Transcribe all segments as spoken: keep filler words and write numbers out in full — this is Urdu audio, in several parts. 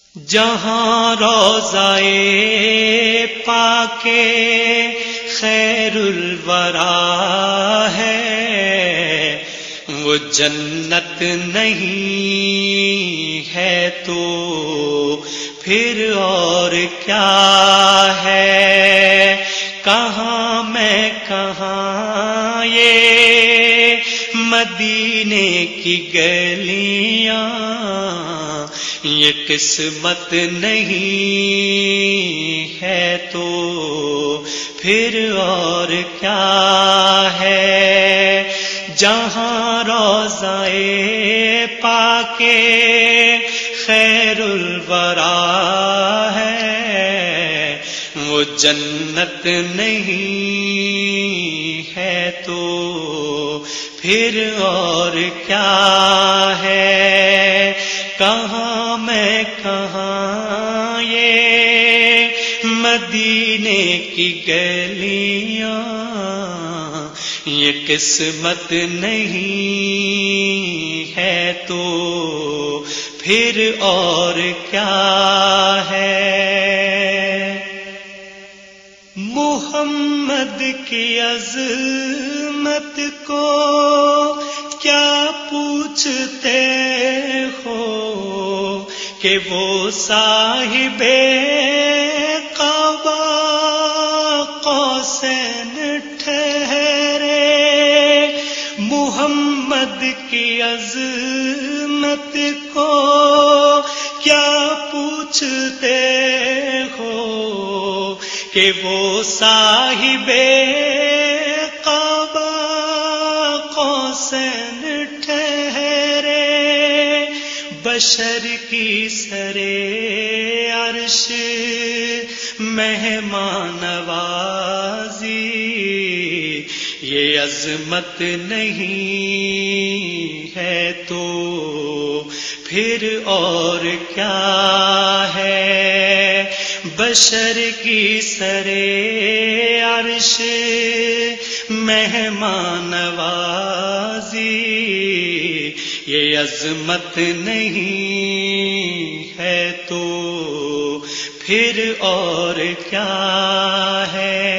جہاں روضہ پاک خیر الورا ہے وہ جنت نہیں ہے تو پھر اور کیا ہے؟ کہاں میں کہاں یہ مدینے کی گلیاں، یہ قسمت نہیں ہے تو پھر اور کیا ہے؟ جہاں روضہ پاک خیر الورا ہے وہ جنت نہیں ہے تو پھر اور کیا ہے؟ کہاں میں کہاں یہ مدینے کی گلیاں، یہ قسمت نہیں ہے تو پھر اور کیا ہے؟ محمد کی عظمت کو کیا پوچھتے ہو کہ وہ صاحب قبا قوسین ٹھہرے؟ محمد کی عظمت کو کیا پوچھتے ہو کہ وہ صاحب قبا قوسین ٹھہرے؟ بشر کی سرے عرش مہمان نوازی، یہ عظمت نہیں ہے تو پھر اور کیا ہے؟ بشر کی سرے عرش مہمان نوازی، یہ عظمت نہیں ہے تو پھر اور کیا ہے؟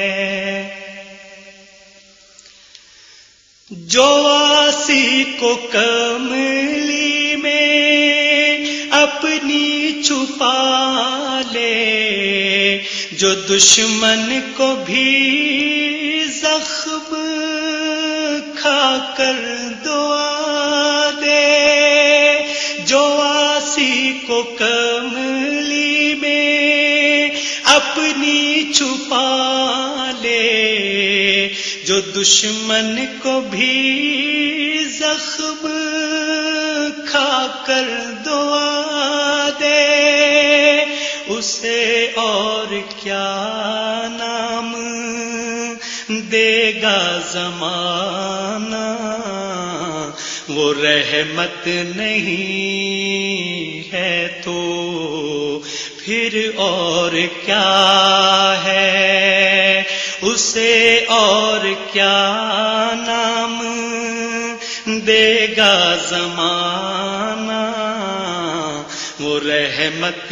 جو واسی کو کملی میں اپنی چھپا لے، جو دشمن کو بھی زخم کھا کر دعا دے، جو واسی کو کملی میں اپنی چھپا لے، جو دشمن کو بھی زخم کھا کر دعا دے، اسے اور کیا نام دے گا زمانہ؟ وہ رحمت نہیں ہے تو پھر اور کیا ہے؟ اسے اور کیا نام دے گا زمانہ؟ وہ رحمت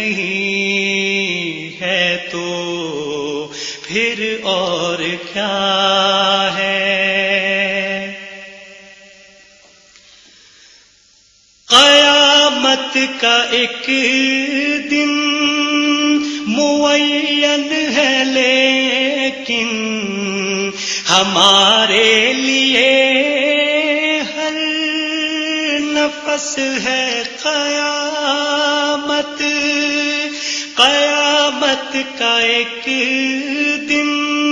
نہیں ہے تو پھر اور کیا ہے؟ قیامت کا ایک دن معین ہے لیکن ہمارے لیے ہر نفس ہے قیامت۔ قیامت کا ایک دن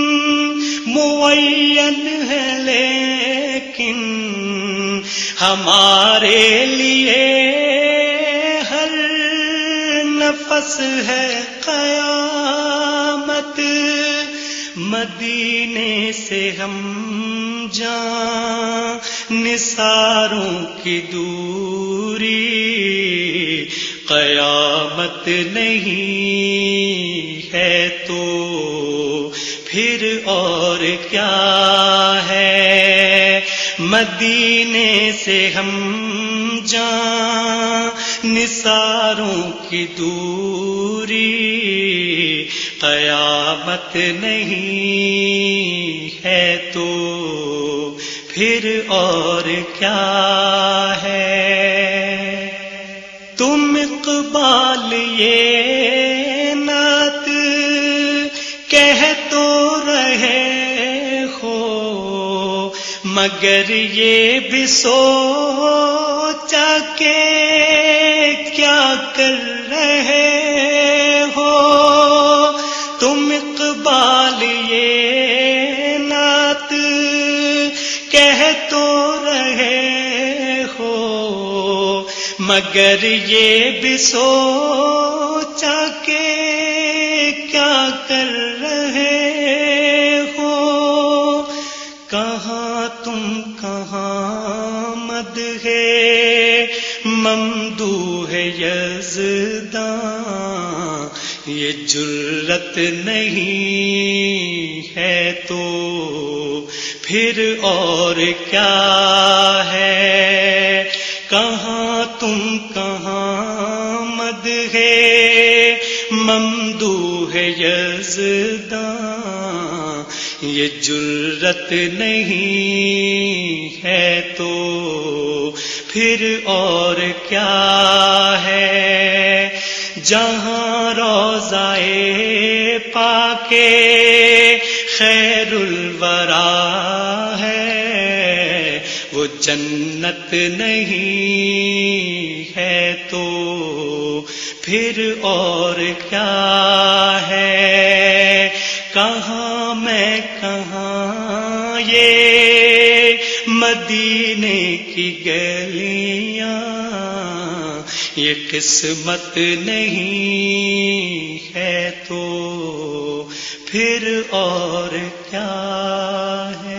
معین ہے لیکن ہمارے لیے ہر نفس ہے قیامت۔ مدینے سے ہم جان نثاروں کی دوری، قیامت نہیں ہے تو پھر اور کیا ہے؟ مدینے سے ہم جان نثاروں کی دوری، قیامت نہیں ہے تو پھر اور کیا ہے؟ تم اقبال یہ نعت کہہ تو رہے ہو، مگر یہ بھی سوچا کہ کیا کر رہے ہو؟ تم اقبال یہ نعت کہہ تو رہے ہو، مگر یہ بھی سوچا کہ کیا کر رہے ہو؟ کہاں تم کہاں مد ہے ممدوح یزداں، یہ جرت نہیں ہے تو پھر اور کیا ہے؟ کہاں تم کہاں مد ہے ممدوح یزداں، یہ جرت نہیں ہے تو پھر اور کیا ہے؟ جہاں روضہ پاک خیر الورا ہے، وہ جنت نہیں ہے تو پھر اور کیا ہے؟ کہاں میں کہاں یہ مدینے کی گلیاں، یہ قسمت نہیں ہے تو پھر اور کیا ہے؟